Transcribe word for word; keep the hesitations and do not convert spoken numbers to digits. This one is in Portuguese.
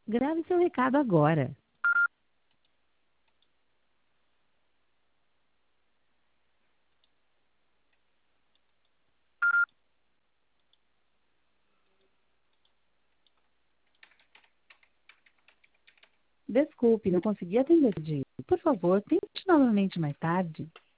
Grave seu recado agora. Desculpe, não consegui atender esse dia. Por favor, tente novamente mais tarde.